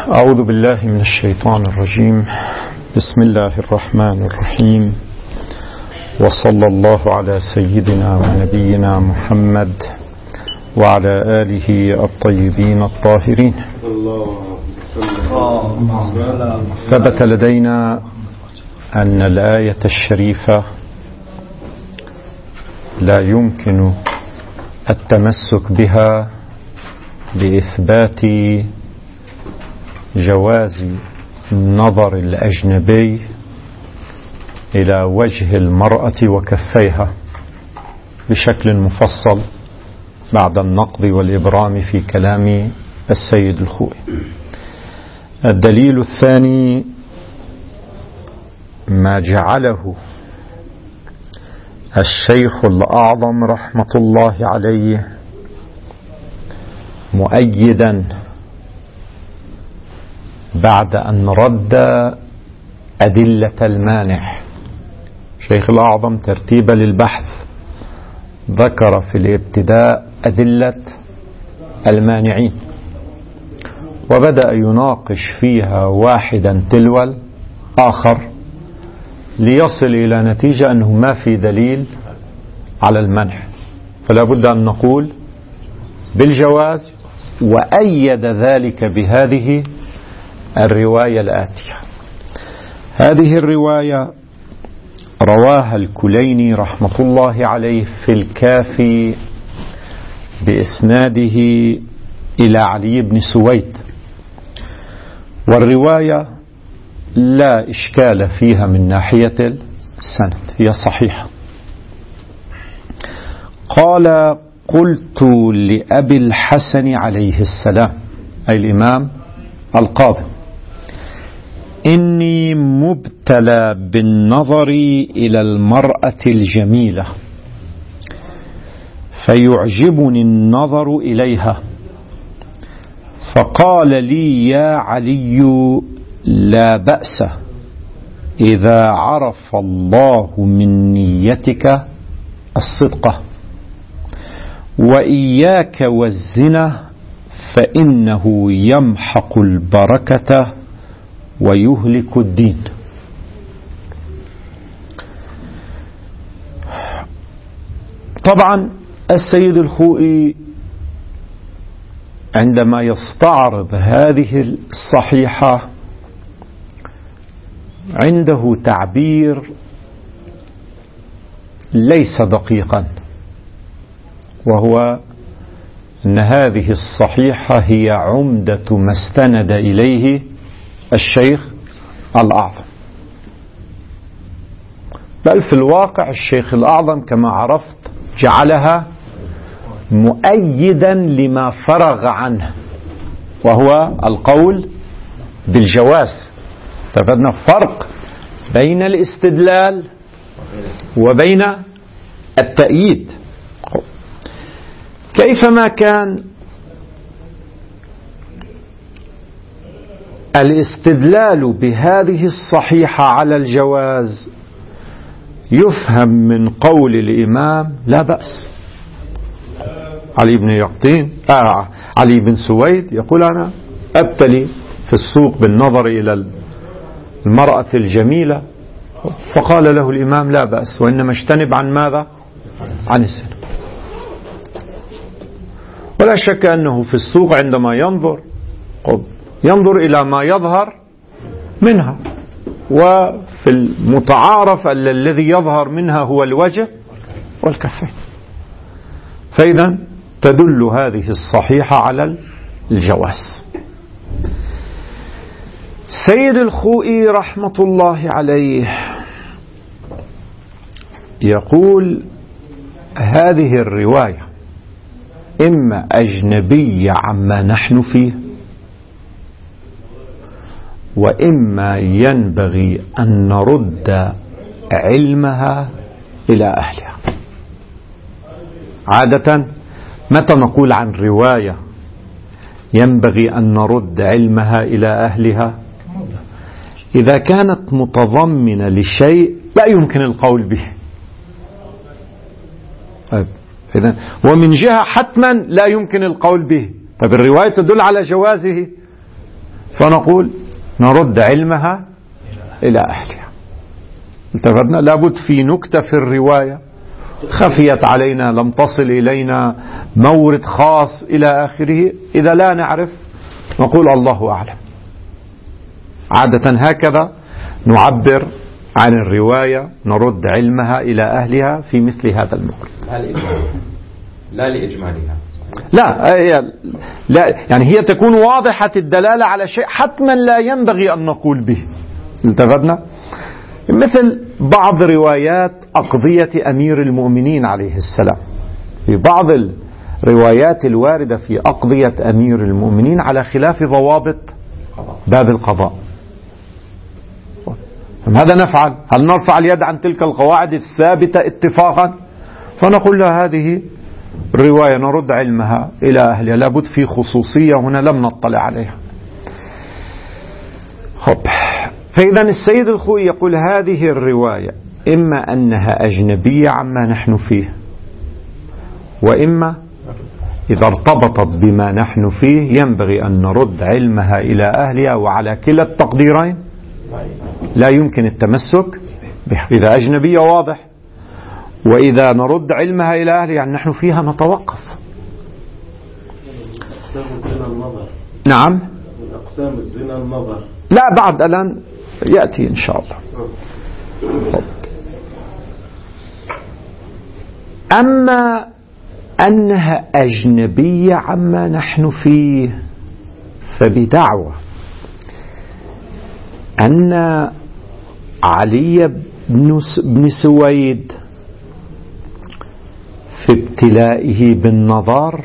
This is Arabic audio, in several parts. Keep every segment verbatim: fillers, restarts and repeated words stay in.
أعوذ بالله من الشيطان الرجيم. بسم الله الرحمن الرحيم، وصلى الله على سيدنا ونبينا محمد وعلى آله الطيبين الطاهرين. ثبت لدينا أن الآية الشريفة لا يمكن التمسك بها لإثبات جواز النظر الأجنبي إلى وجه المرأة وكفيها بشكل مفصل بعد النقض والإبرام في كلام السيد الخوئي. الدليل الثاني ما جعله الشيخ الأعظم رحمة الله عليه مؤيدا بعد أن رد أدلة المانع. شيخ الأعظم ترتيبا للبحث ذكر في الابتداء أدلة المانعين، وبدأ يناقش فيها واحدا تلو الآخر ليصل إلى نتيجة أنه ما في دليل على المنع، فلا بد أن نقول بالجواز، وأيد ذلك بهذه الرواية الآتية. هذه الرواية رواها الكليني رحمة الله عليه في الكافي بإسناده إلى علي بن سويد، والرواية لا إشكال فيها من ناحية السند، هي صحيحة. قال: قلت لأبي الحسن عليه السلام، أي الإمام القاضي: إني مبتلى بالنظر إلى المرأة الجميلة فيعجبني النظر إليها، فقال لي: يا علي، لا بأس إذا عرف الله من نيتك الصدقة، وإياك والزنا فإنه يمحق البركة ويهلك الدين. طبعا السيد الخوئي عندما يستعرض هذه الصحيحة عنده تعبير ليس دقيقا، وهو أن هذه الصحيحة هي عمدة ما استند إليه الشيخ الأعظم، بل في الواقع الشيخ الأعظم كما عرفت جعلها مؤيدا لما فرغ عنه، وهو القول بالجواز. تفدنا فرق بين الاستدلال وبين التأييد. كيفما كان الاستدلال بهذه الصحيحة على الجواز يفهم من قول الإمام لا بأس. علي بن يقطين آه علي بن سويد يقول: أنا أبتلي في السوق بالنظر إلى المرأة الجميلة، فقال له الإمام: لا بأس، وإنما اجتنب عن ماذا؟ عن الزنا. ولا شك أنه في السوق عندما ينظر ينظر إلى ما يظهر منها، وفي المتعارف الذي يظهر منها هو الوجه والكفين، فإذا تدل هذه الصحيحة على الجواز. سيد الخوئي رحمة الله عليه يقول: هذه الرواية إما أجنبية عما نحن فيه، وإما ينبغي أن نرد علمها إلى أهلها. عادة متى نقول عن رواية ينبغي أن نرد علمها إلى أهلها؟ إذا كانت متضمنة لشيء لا يمكن القول به. طيب إذن ومن جهة حتما لا يمكن القول به. طيب الرواية تدل على جوازه، فنقول نرد علمها إلى أهلها. التفدنا لابد في نكتة في الرواية خفيت علينا، لم تصل إلينا، مورد خاص إلى آخره. إذا لا نعرف نقول الله أعلم. عادة هكذا نعبر عن الرواية، نرد علمها إلى أهلها في مثل هذا المورد. لا لإجمالها، لا لا يعني هي تكون واضحة الدلالة على شيء حتما لا ينبغي أن نقول به. التفدنا مثل بعض روايات أقضية أمير المؤمنين عليه السلام. في بعض الروايات الواردة في أقضية أمير المؤمنين على خلاف ضوابط باب القضاء، ماذا نفعل؟ هل نرفع اليد عن تلك القواعد الثابتة اتفاقا؟ فنقول له هذه الرواية نرد علمها إلى أهلها، لابد في خصوصية هنا لم نطلع عليها. خب، فإذا السيد الخوئي يقول هذه الرواية إما أنها أجنبية عما نحن فيه، وإما إذا ارتبطت بما نحن فيه ينبغي أن نرد علمها إلى أهلها، وعلى كلا التقديرين لا يمكن التمسك بها. إذا أجنبية واضح، وإذا نرد علمها إلى أهلها يعني نحن فيها نتوقف. نعم، من أقسام الزنا النظر. لا بعد الآن يأتي إن شاء الله. أما أنها أجنبية عما نحن فيه فبدعوة أن علي بن سويد في ابتلائه بالنظر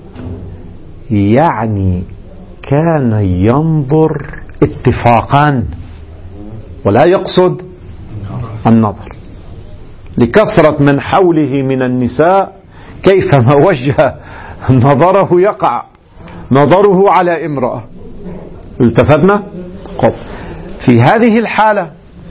يعني كان ينظر اتفاقا ولا يقصد النظر، لكثرة من حوله من النساء كيفما وجه نظره يقع نظره على امرأة. التفتنا قط. في هذه الحالة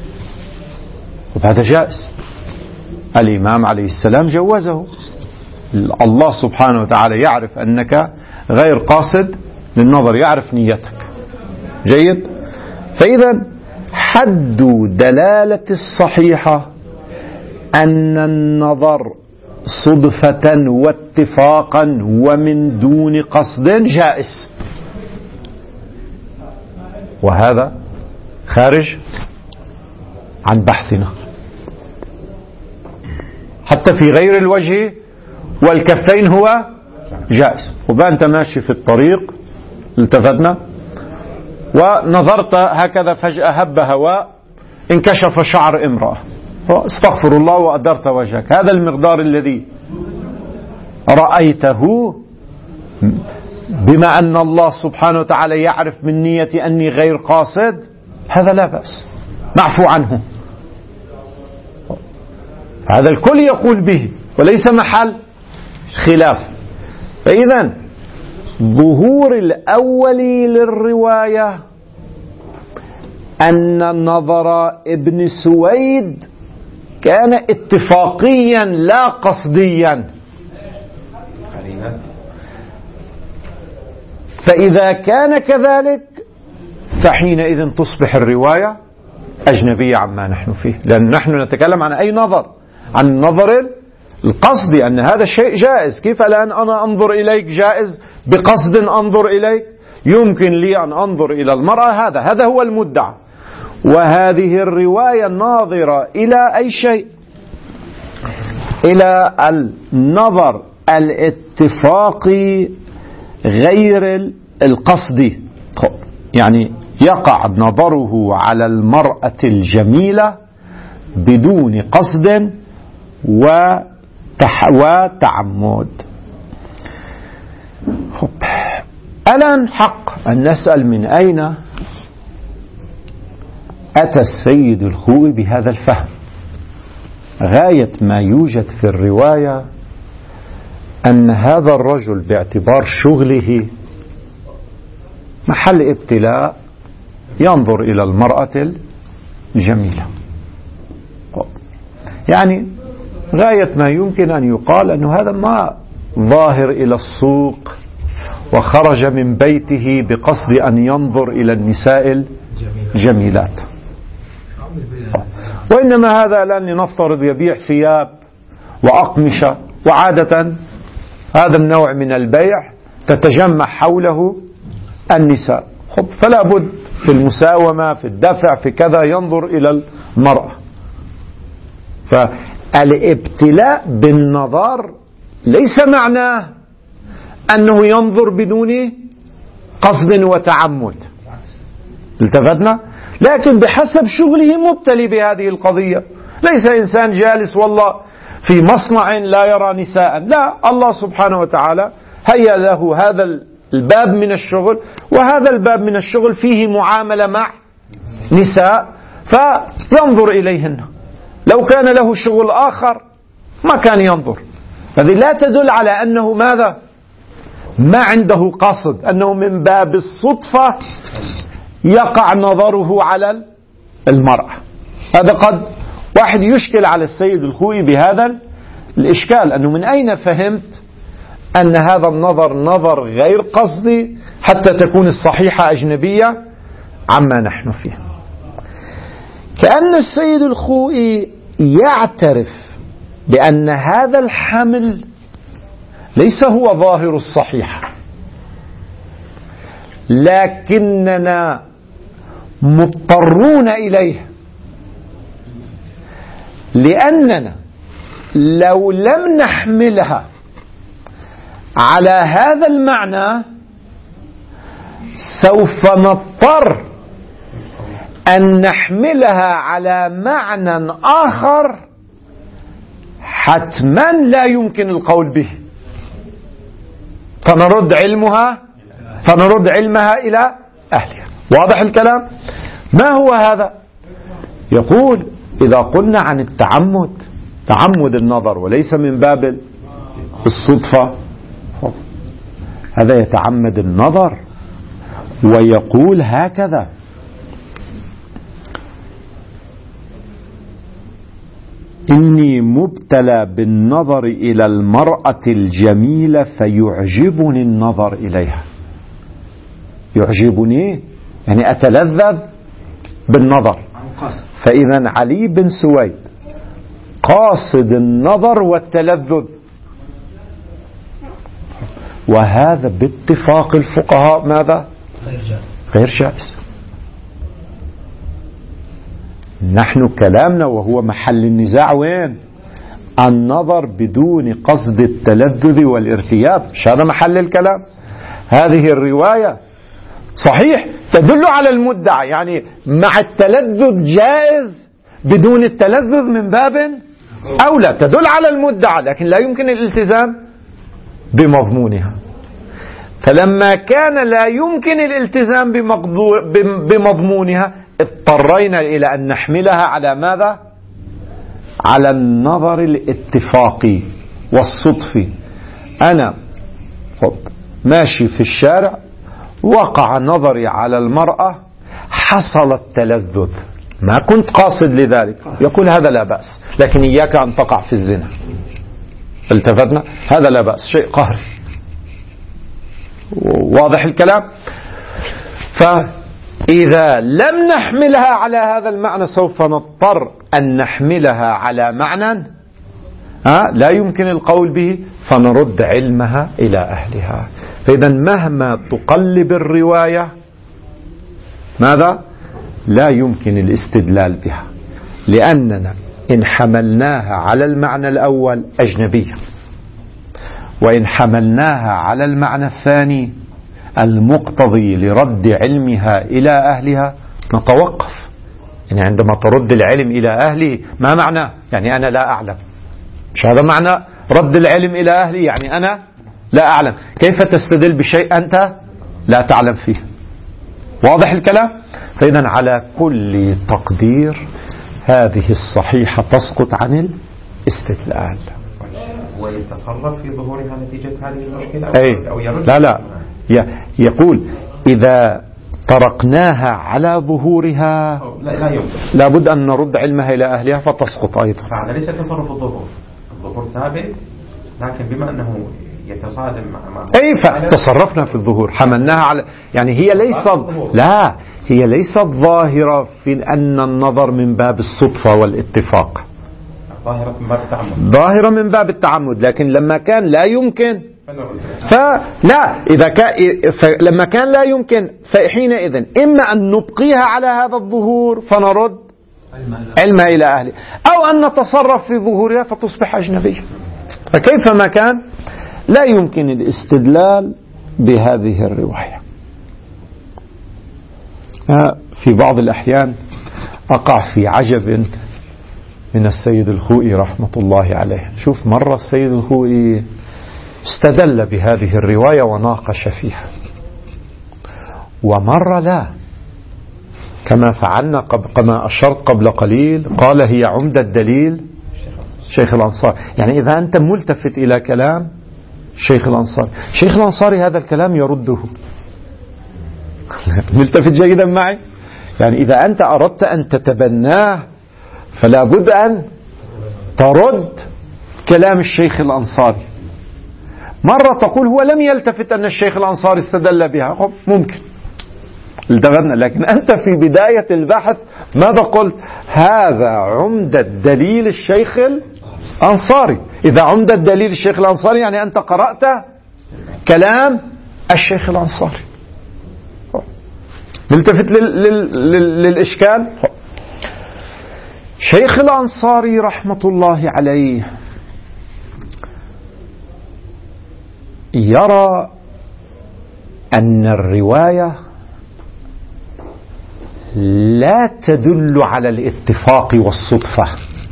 وهذا جائز، الإمام عليه السلام جوزه. الله سبحانه وتعالى يعرف أنك غير قاصد للنظر، يعرف نيتك جيد. فإذا حد دلالة الصحيحة أن النظر صدفة واتفاقا ومن دون قصد جائز، وهذا خارج عن بحثنا. حتى في غير الوجه والكفين هو جائز. وبقى أنت ماشي في الطريق التفتنا ونظرت هكذا فجأة هب هواء انكشف شعر امرأة، استغفر الله وأدرت وجهك، هذا المقدار الذي رأيته بما أن الله سبحانه وتعالى يعرف من نيتي أني غير قاصد، هذا لا بأس، معفو عنه. هذا الكل يقول به وليس محل خلاف. فإذا ظهور الأول للرواية أن نظر ابن سويد كان اتفاقيا لا قصديا، فإذا كان كذلك فحينئذ تصبح الرواية أجنبية عما نحن فيه، لأن نحن نتكلم عن أي نظر؟ عن النظر القصدي، أن هذا الشيء جائز. كيف الآن أنا أنظر إليك جائز بقصد أنظر إليك؟ يمكن لي أن أنظر إلى المرأة، هذا هذا هو المدعى. وهذه الرواية ناظرة إلى أي شيء؟ إلى النظر الاتفاقي غير القصدي، يعني يقع نظره على المرأة الجميلة بدون قصد وتعمد. الآن حق أن نسأل من أين أتى السيد الخوئي بهذا الفهم؟ غاية ما يوجد في الرواية أن هذا الرجل باعتبار شغله محل ابتلاء ينظر إلى المرأة الجميلة، يعني غاية ما يمكن أن يقال أن هذا ما ظاهر إلى السوق وخرج من بيته بقصد أن ينظر إلى النساء الجميلات، وإنما هذا الآن لنفترض يبيع ثياب وأقمشة، وعادة هذا النوع من البيع تتجمع حوله النساء، فلا بد في المساومة في الدفع في كذا ينظر إلى المرأة. فالابتلاء بالنظر ليس معناه أنه ينظر بدون قصد وتعمد، التفتنا، لكن بحسب شغله مبتلي بهذه القضية. ليس إنسان جالس والله في مصنع لا يرى نساء، لا، الله سبحانه وتعالى هيأ له هذا الباب من الشغل، وهذا الباب من الشغل فيه معاملة مع نساء فينظر إليهن. لو كان له شغل آخر ما كان ينظر. هذه لا تدل على أنه ماذا؟ ما عنده قصد، أنه من باب الصدفة يقع نظره على المرأة. هذا قد واحد يشكل على السيد الخوئي بهذا الإشكال، أنه من أين فهمت أن هذا النظر نظر غير قصدي حتى تكون الصحيحة أجنبية عما نحن فيه. كأن السيد الخوئي يعترف بأن هذا الحمل ليس هو ظاهر الصحيحة، لكننا مضطرون إليه، لأننا لو لم نحملها على هذا المعنى سوف نضطر أن نحملها على معنى آخر حتما لا يمكن القول به، فنرد علمها فنرد علمها إلى أهلها. واضح الكلام؟ ما هو هذا؟ يقول إذا قلنا عن التعمد، تعمد النظر وليس من باب الصدفة، هذا يتعمد النظر ويقول هكذا: إني مبتلى بالنظر إلى المرأة الجميلة فيعجبني النظر إليها. يعجبني يعني أتلذذ بالنظر. فإذا علي بن سويد قاصد النظر والتلذذ، وهذا باتفاق الفقهاء ماذا؟ غير جائز. نحن كلامنا وهو محل النزاع وين؟ النظر بدون قصد التلذذ والارتياب، مش هذا محل الكلام. هذه الرواية صحيح تدل على المدعى، يعني مع التلذذ جائز، بدون التلذذ من باب أولى، تدل على المدعى، لكن لا يمكن الالتزام بمضمونها. فلما كان لا يمكن الالتزام بمضمونها اضطرينا إلى أن نحملها على ماذا؟ على النظر الاتفاقي والصدفي. أنا ماشي في الشارع وقع نظري على المرأة، حصل التلذذ، ما كنت قاصد لذلك، يقول هذا لا بأس، لكن إياك أن تقع في الزنا. التفتنا؟ هذا لا بأس، شيء قهري. واضح الكلام؟ فإذا لم نحملها على هذا المعنى سوف نضطر أن نحملها على معنى لا يمكن القول به، فنرد علمها إلى أهلها. فإذا مهما تقلب الرواية ماذا؟ لا يمكن الاستدلال بها، لأننا إن حملناها على المعنى الأول أجنبية، وإن حملناها على المعنى الثاني المقتضي لرد علمها إلى أهلها نتوقف. يعني عندما ترد العلم إلى أهله ما معنى؟ يعني أنا لا أعلم، مش هذا معنى رد العلم إلى أهلي، يعني أنا لا أعلم. كيف تستدل بشيء أنت لا تعلم فيه؟ واضح الكلام؟ فإذا على كل تقدير هذه الصحيحة تسقط عن الاستدلال. ويتصرف في ظهورها نتيجة هذه المشكلة أو, أي أو يرد؟ لا لا يقول إذا تركناها على ظهورها لا, لا يمكن، لابد أن نرد علمها إلى أهلها فتسقط أيضا. فهذا ليس تصرف الظهور، الظهور ثابت، لكن بما أنه يتصادم مع أي تصرفنا في الظهور، حملناها على، يعني هي ليست، لا هي ليست ظاهرة في أن النظر من باب الصدفة والاتفاق، ظاهرة من باب التعمد، ظاهرة من باب التعمد، لكن لما كان لا يمكن فلا، إذا كان لما كان لا يمكن فحينئذ إما أن نبقيها على هذا الظهور فنرد علمها إلى أهله، أو أن نتصرف في ظهورها فتصبح أجنبية. فكيفما كان لا يمكن الاستدلال بهذه الرواية. في بعض الأحيان أقع في عجب من السيد الخوئي رحمة الله عليه. شوف، مرة السيد الخوئي استدل بهذه الرواية وناقش فيها، ومرة لا، كما فعلنا قبل، كما أشرت قبل قليل، قال هي عمدة الدليل شيخ الأنصاري. يعني إذا أنت ملتفت إلى كلام شيخ الأنصاري، شيخ الأنصاري هذا الكلام يرده. ملتفت جيدا معي؟ يعني إذا أنت أردت أن تتبناه فلا بد أن ترد كلام الشيخ الأنصاري. مرة تقول هو لم يلتفت أن الشيخ الأنصاري استدل بها، ممكن التفتنا، لكن أنت في بداية البحث ماذا قلت؟ هذا عمدة دليل الشيخ الأنصاري. إذا عمدة دليل الشيخ الأنصاري يعني أنت قرأت كلام الشيخ الأنصاري. نلتفت لل... لل... للإشكال. شيخ الأنصاري رحمة الله عليه يرى أن الرواية لا تدل على الاتفاق والصدفة،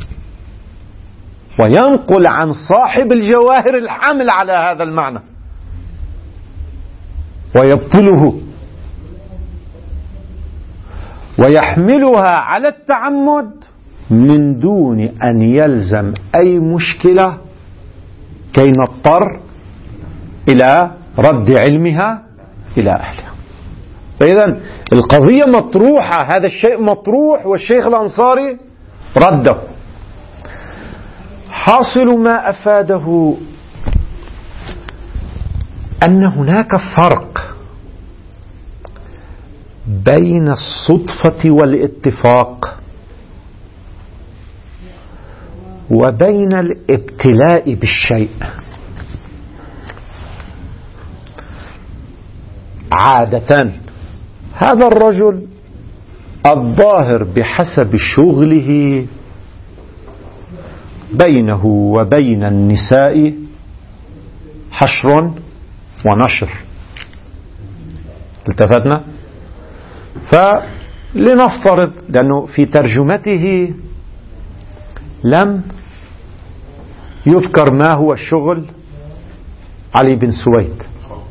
وينقل عن صاحب الجواهر الحامل على هذا المعنى ويبطله ويحملها على التعمد من دون أن يلزم أي مشكلة كي نضطر إلى رد علمها إلى أهلها. فإذا القضية مطروحة، هذا الشيء مطروح والشيخ الأنصاري رده. حاصل ما أفاده أن هناك فرق بين الصدفة والاتفاق وبين الابتلاء بالشيء. عادة هذا الرجل الظاهر بحسب شغله بينه وبين النساء حشر ونشر، التفتنا؟ فلنفترض، لأنه في ترجمته لم يذكر ما هو الشغل علي بن سويد.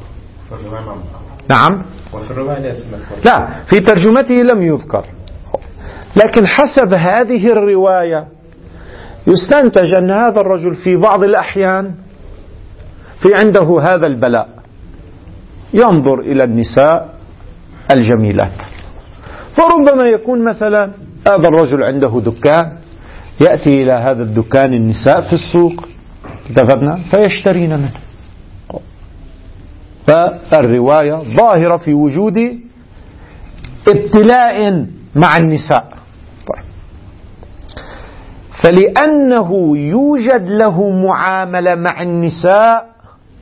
نعم، لا، في ترجمته لم يذكر، لكن حسب هذه الرواية يستنتج أن هذا الرجل في بعض الأحيان في عنده هذا البلاء، ينظر إلى النساء الجميلات، فربما يكون مثلا هذا الرجل عنده دكان، يأتي إلى هذا الدكان النساء في السوق، اتفقنا، فيشترين منه. فالرواية ظاهرة في وجود ابتلاء مع النساء. طيب. فلأنه يوجد له معاملة مع النساء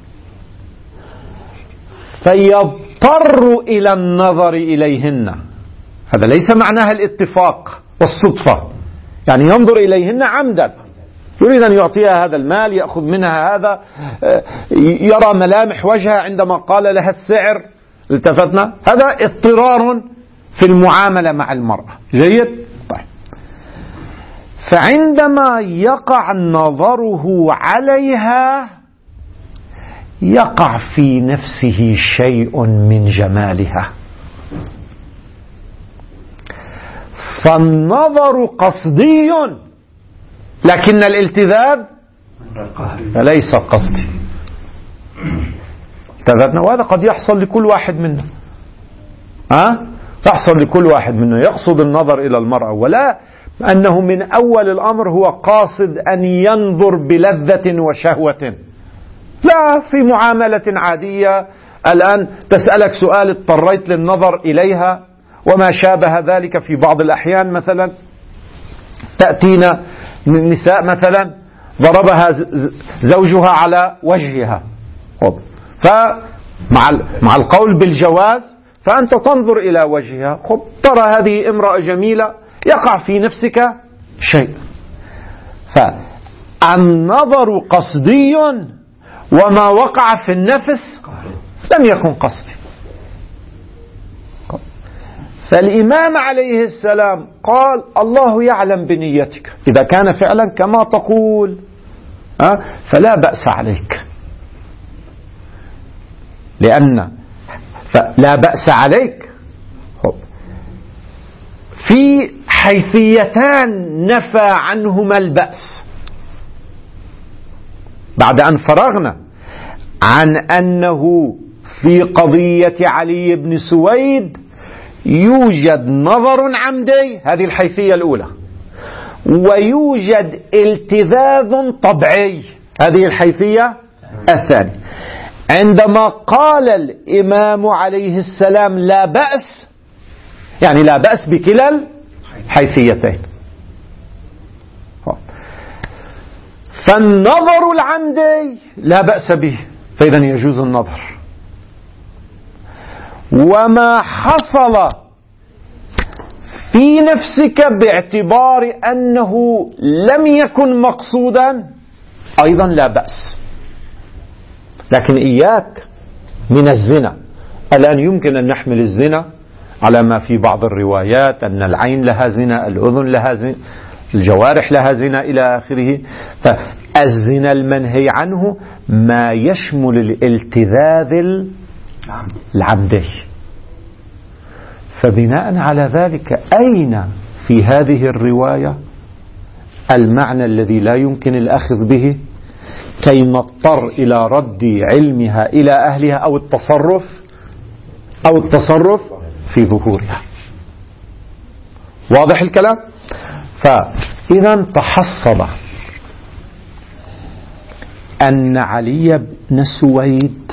فيضطر إلى النظر إليهن. هذا ليس معناها الاتفاق والصدفة، يعني ينظر إليهن عمدا، يريد أن يعطيها هذا المال، يأخذ منها هذا، يرى ملامح وجهها عندما قال لها السعر، التفتنا؟ هذا اضطرار في المعاملة مع المرأة. جيد؟ طيب. فعندما يقع نظره عليها يقع في نفسه شيء من جمالها، فالنظر قصدي، لكن الالتذاذ ليس قصدي. اتفقنا؟ وهذا قد يحصل لكل واحد منا، ها؟ يحصل لكل واحد منا، يقصد النظر إلى المرأة، ولا أنه من أول الأمر هو قاصد أن ينظر بلذة وشهوة، لا، في معاملة عادية الآن تسألك سؤال اضطريت للنظر إليها وما شابه ذلك. في بعض الأحيان مثلا تأتينا النساء مثلا ضربها زوجها على وجهها، فمع مع القول بالجواز فأنت تنظر إلى وجهها، خب ترى هذه امرأة جميلة، يقع في نفسك شيء، فالنظر قصدي وما وقع في النفس لم يكن قصدي. فالإمام عليه السلام قال الله يعلم بنيتك، إذا كان فعلا كما تقول فلا بأس عليك، لأن فلا بأس عليك في حيثيتان نفى عنهما البأس بعد أن فرغنا عن أنه في قضية علي بن سويد يوجد نظر عمدي، هذه الحيثية الأولى، ويوجد التذاذ طبيعي، هذه الحيثية الثانية. عندما قال الإمام عليه السلام لا بأس، يعني لا بأس بكلا الحيثيتين. فالنظر العمدي لا بأس به، فإذا يجوز النظر. وما حصل في نفسك باعتبار أنه لم يكن مقصودا أيضا لا بأس. لكن إياك من الزنا. الآن يمكن أن نحمل الزنا على ما في بعض الروايات أن العين لها زنا، الأذن لها زنا، الجوارح لها زنا إلى آخره. فالزنا المنهي عنه ما يشمل الالتذاذ العمدي. فبناء على ذلك أين في هذه الرواية المعنى الذي لا يمكن الأخذ به كي نضطر إلى رد علمها إلى أهلها أو التصرف أو التصرف في ظهورها؟ واضح الكلام؟ فإذا تحصل أن علي بن سويد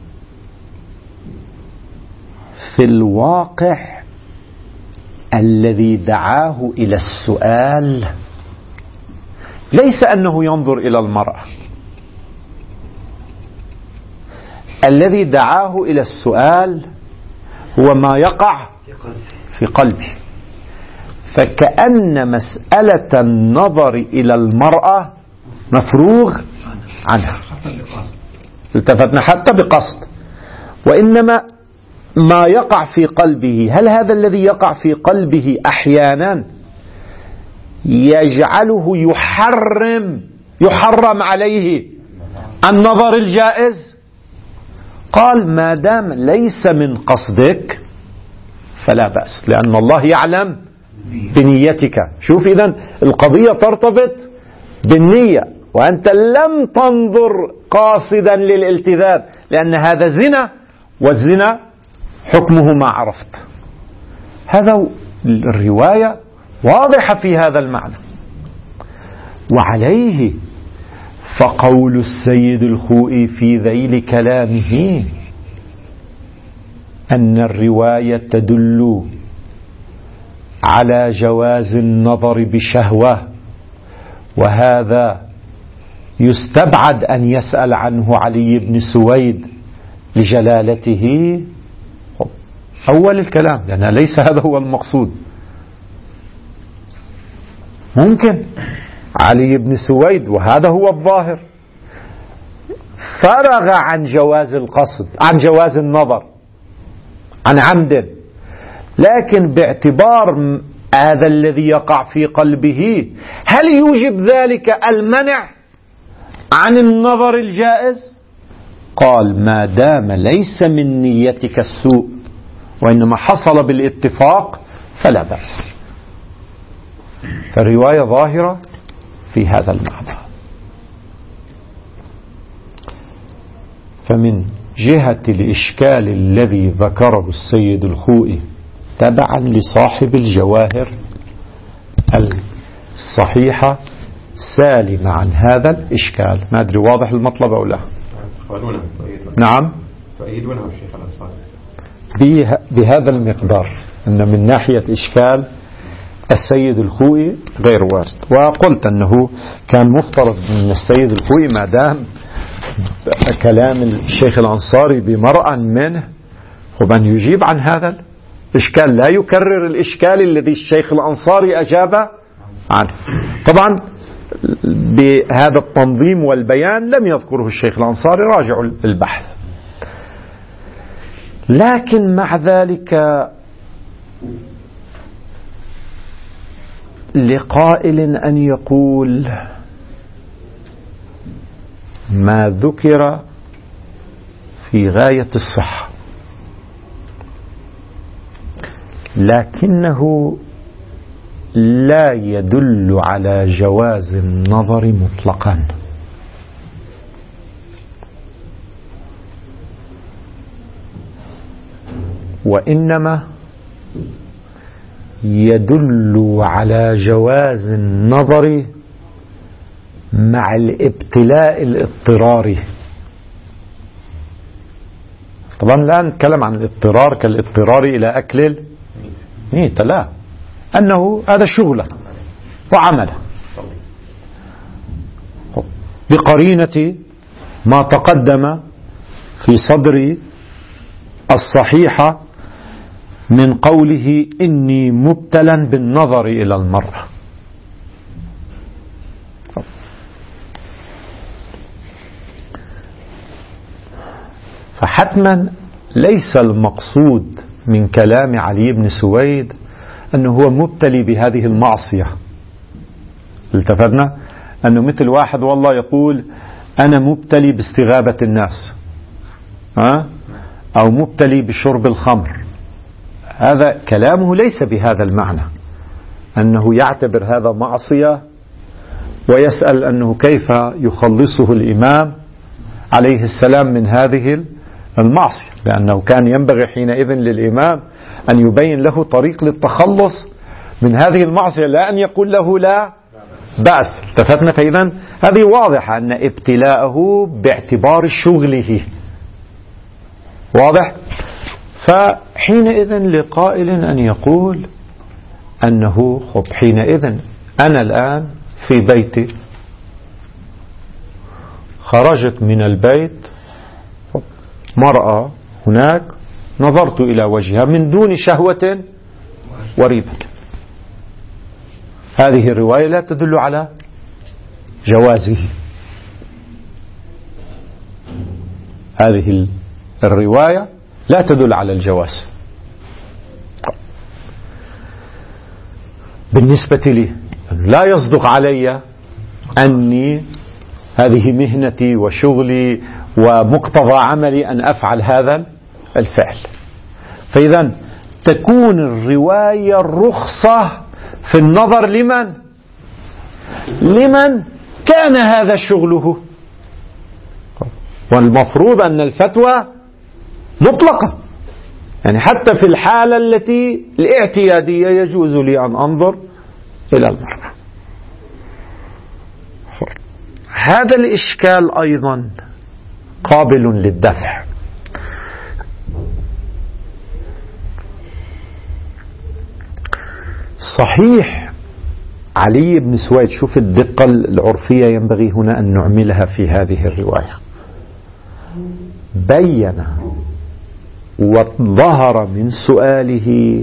في الواقع الذي دعاه إلى السؤال ليس أنه ينظر إلى المرأة، الذي دعاه إلى السؤال هو ما يقع في قلبه. فكأن مسألة النظر إلى المرأة مفروغ عنها، التفتنا حتى بقصد، وإنما ما يقع في قلبه. هل هذا الذي يقع في قلبه أحيانا يجعله يحرم يحرم عليه النظر الجائز؟ قال ما دام ليس من قصدك فلا بأس، لأن الله يعلم بنيتك. شوف، إذن القضية ترتبط بالنية، وأنت لم تنظر قاصدا للالتذاذ، لأن هذا زنا، والزنا حكمه ما عرفت. هذا الرواية واضحة في هذا المعنى. وعليه فقول السيد الخوئي في ذيل كلامه أن الرواية تدل على جواز النظر بشهوة، وهذا يستبعد أن يسأل عنه علي بن سويد لجلالته. أول الكلام، لأن ليس هذا هو المقصود. ممكن علي بن سويد، وهذا هو الظاهر، فرغ عن جواز القصد، عن جواز النظر، عن عمد، لكن باعتبار هذا الذي يقع في قلبه هل يوجب ذلك المنع عن النظر الجائز؟ قال ما دام ليس من نيتك السوء وإنما حصل بالاتفاق فلا بأس. فالرواية ظاهرة في هذا المعنى. فمن جهة الإشكال الذي ذكره السيد الخوئي تبعا لصاحب الجواهر الصحيحة سالم عن هذا الإشكال. ما أدري واضح المطلب أو لا؟ تؤيدونه تؤيدونه نعم تؤيدونه الشيخ الأنصاري بهذا المقدار، أن من ناحية إشكال السيد الخوئي غير وارد. وقلت أنه كان مفترض من السيد الخوئي ما دام كلام الشيخ الأنصاري بمرأى منه ومن يجيب عن هذا الإشكال، لا يكرر الإشكال الذي الشيخ الأنصاري أجاب عنه. طبعا بهذا التنظيم والبيان لم يذكره الشيخ الأنصاري، راجعوا البحث. لكن مع ذلك لقائل أن يقول ما ذكر في غاية الصحة، لكنه لا يدل على جواز النظر مطلقا. وإنما يدل على جواز النظر مع الابتلاء الاضطراري. طبعا لا نتكلم عن الاضطرار كالاضطرار إلى أكل الميت، لا، أنه هذا شغله وعمله بقرينة ما تقدم في صدر الصحيحة من قوله إني مبتلا بالنظر إلى المرأة. فحتما ليس المقصود من كلام علي بن سويد أنه هو مبتلي بهذه المعصية. التفتنا أنه مثل واحد والله يقول أنا مبتلي باستغابة الناس، أه؟ أو مبتلي بشرب الخمر. هذا كلامه ليس بهذا المعنى، أنه يعتبر هذا معصية ويسأل أنه كيف يخلصه الإمام عليه السلام من هذه المعصية، لأنه كان ينبغي حينئذ للإمام أن يبين له طريق للتخلص من هذه المعصية، لا أن يقول له لا بأس. التفتنا. فإذا هذه واضحة أن ابتلاءه باعتبار شغله واضح. فحينئذ لقائل أن يقول أنه خب حينئذ أنا الآن في بيتي، خرجت من البيت مرأة هناك، نظرت إلى وجهها من دون شهوة وريبة. هذه الرواية لا تدل على جوازه. هذه الرواية لا تدل على الجواز بالنسبة لي. لا يصدق علي أني هذه مهنتي وشغلي ومقتضى عملي أن أفعل هذا الفعل. فإذا تكون الرواية الرخصة في النظر لمن لمن كان هذا شغله، والمفروض أن الفتوى مطلقة، يعني حتى في الحالة التي الاعتيادية يجوز لي أن أنظر إلى المرأة. هذا الإشكال أيضا قابل للدفع. صحيح علي بن سويد، شوف الدقة العرفية ينبغي هنا أن نعملها في هذه الرواية، بين وظهر من سؤاله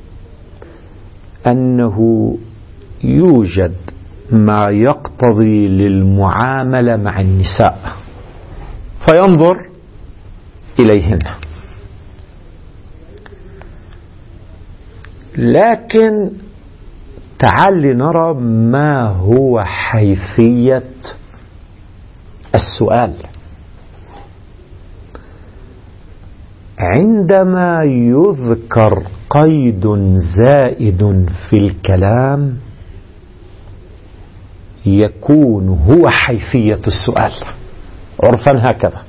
أنه يوجد ما يقتضي للمعاملة مع النساء فينظر إليهن، لكن تعال لنرى ما هو حيثية السؤال. عندما يذكر قيد زائد في الكلام يكون هو حيثية السؤال عرفا هكذا.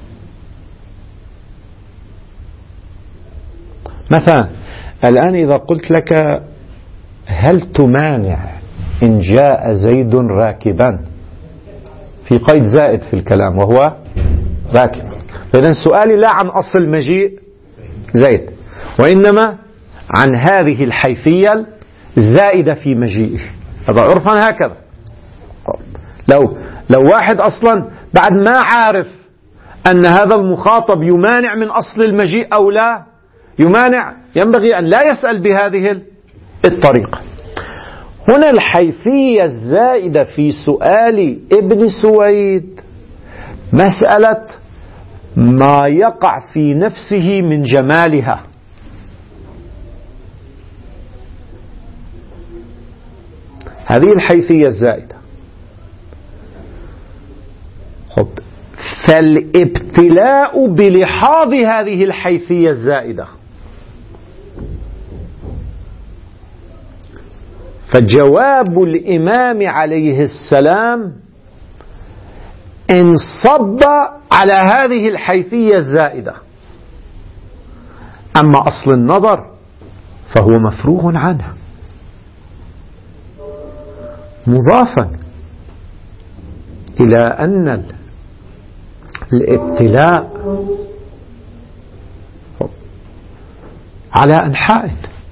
مثلا الآن إذا قلت لك هل تمانع إن جاء زيد راكبا، في قيد زائد في الكلام وهو راكب. إذن سؤالي لا عن أصل مجيء زيد، وإنما عن هذه الحيثية الزائدة في مجيئه. هذا عرفا هكذا. لو لو واحد أصلا بعد ما عارف أن هذا المخاطب يمانع من أصل المجيء أو لا يمانع، ينبغي أن لا يسأل بهذه الطريقة. هنا الحيثية الزائدة في سؤال ابن سويد مسألة ما يقع في نفسه من جمالها. هذه الحيثية الزائدة. خب فالابتلاء بلحاظ هذه الحيثية الزائدة، فجواب الإمام عليه السلام انصب على هذه الحيثية الزائدة. أما أصل النظر فهو مفروغ عنه، مضافا إلى أن الابتلاء على أنحاء.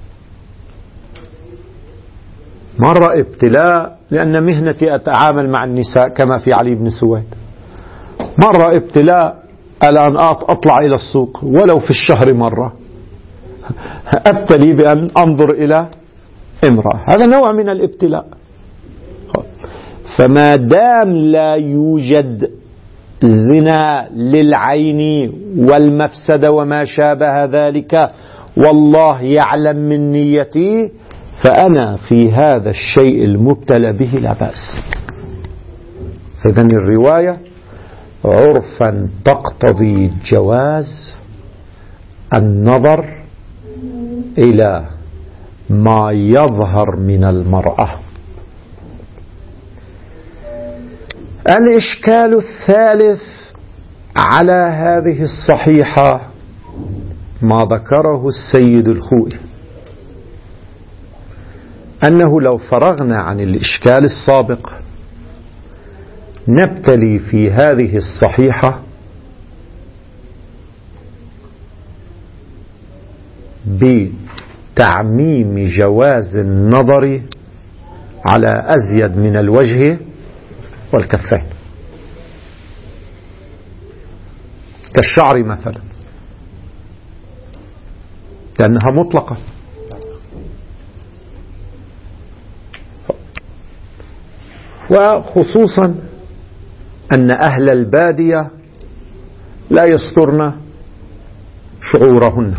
مرة ابتلاء لأن مهنتي أتعامل مع النساء كما في علي بن سويد، مرة ابتلاء الآن أطلع إلى السوق ولو في الشهر مرة أبتلي بأن أنظر إلى امرأة، هذا نوع من الابتلاء. فما دام لا يوجد زنا للعين والمفسدة وما شابه ذلك والله يعلم من نيتي، فأنا في هذا الشيء المبتلى به لا بأس. فإذن الرواية عرفا تقتضي جواز النظر إلى ما يظهر من المرأة. الإشكال الثالث على هذه الصحيحة ما ذكره السيد الخوئي، أنه لو فرغنا عن الإشكال السابق نبتلي في هذه الصحيحة بتعميم جواز النظر على أزيد من الوجه والكفين، كالشعر مثلا، لأنها مطلقة. وخصوصا أن أهل البادية لا يسترن شعورهن،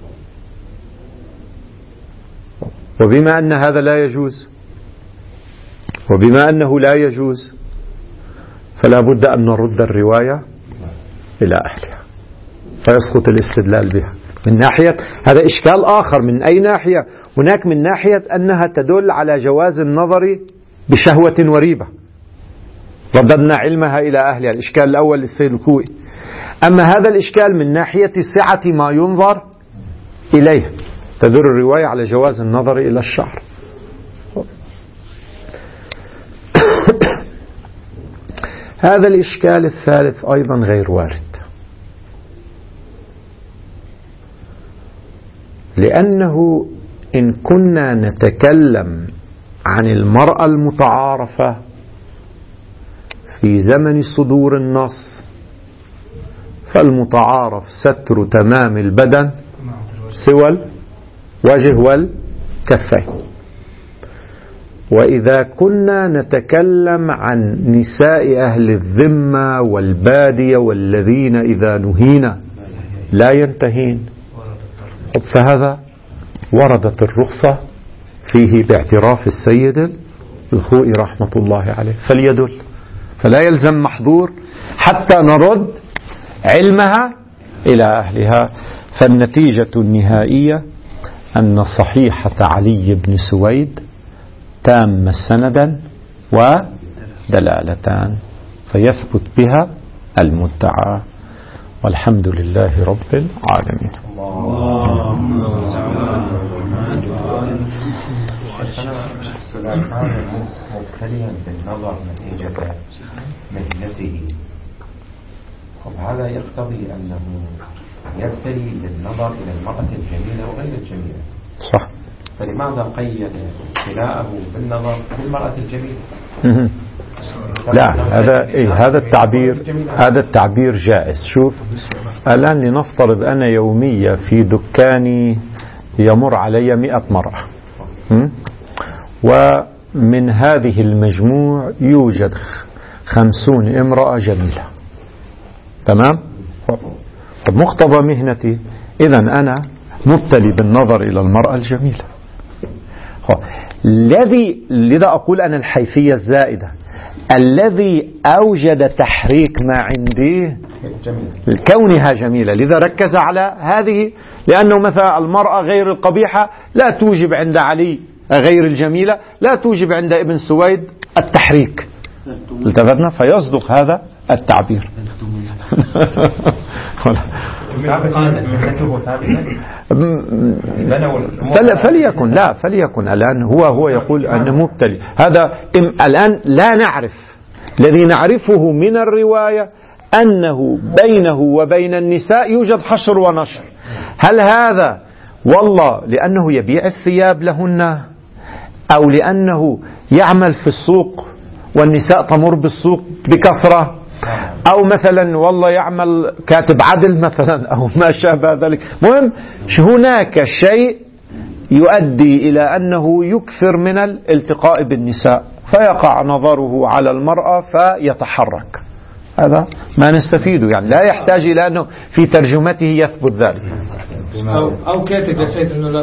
وبما أن هذا لا يجوز وبما أنه لا يجوز فلا بد أن نرد الرواية إلى أهلها فيسقط الاستدلال بها. من ناحية هذا إشكال آخر. من أي ناحية؟ هناك من ناحية أنها تدل على جواز النظر بشهوة وريبة، رددنا علمها إلى أهلها، الإشكال الأول للسيد الخوئي. أما هذا الإشكال من ناحية سعة ما ينظر إليه، تدل الرواية على جواز النظر إلى الشعر. هذا الإشكال الثالث أيضا غير وارد، لأنه إن كنا نتكلم عن المرأة المتعارفة في زمن صدور النص فالمتعارف ستر تمام البدن سوى الوجه والكفين. وإذا كنا نتكلم عن نساء أهل الذمة والبادية والذين إذا نهينا لا ينتهين، فهذا وردت الرخصة فيه باعتراف السيد الخوئي رحمة الله عليه، فليدل، فلا يلزم محظور حتى نرد علمها إلى أهلها. فالنتيجة النهائية أن صحيحة علي بن سويد تام سندا ودلالتان فيثبت بها المدعى، والحمد لله رب العالمين. مبتليا بالنظر نتيجة مهنته، هذا يقتضي أنه يبتلي بالنظر إلى المرأة الجميلة وغير الجميلة. صح. فلماذا قيد ابتلاءه بالنظر بالمرأة الجميلة؟ لا، هذا إيه هذا التعبير هذا التعبير جائز. شوف الآن لنفترض أنا يوميا في دكاني يمر علي مئة مرأة، ومن هذه المجموع يوجد خمسون امرأة جميلة، تمام؟ مقتضى مهنتي إذن أنا مبتلي بالنظر إلى المرأة الجميلة. الذي لذا أقول أن الحيثية الزائدة الذي أوجد تحريك ما عندي كونها جميلة، لذا ركز على هذه، لأنه مثلا المرأة غير القبيحة لا توجب عند علي غير الجميلة لا توجب عند ابن سويد التحريك. التفتنا فيصدق هذا التعبير. فليكن لا فليكن الآن هو هو يقول أنه مبتلي. هذا الآن لا نعرف، الذي نعرفه من الرواية أنه بينه وبين النساء يوجد حشر ونشر. هل هذا والله لأنه يبيع الثياب لهن، أو لأنه يعمل في السوق والنساء تمر بالسوق بكثرة، أو مثلا والله يعمل كاتب عدل مثلا، أو ما شابه ذلك. مهم هناك شيء يؤدي إلى أنه يكثر من الالتقاء بالنساء فيقع نظره على المرأة فيتحرك. هذا ما نستفيده، يعني لا يحتاج إلى أنه في ترجمته يثبت ذلك. أو, أو كاتب يا سيد أنه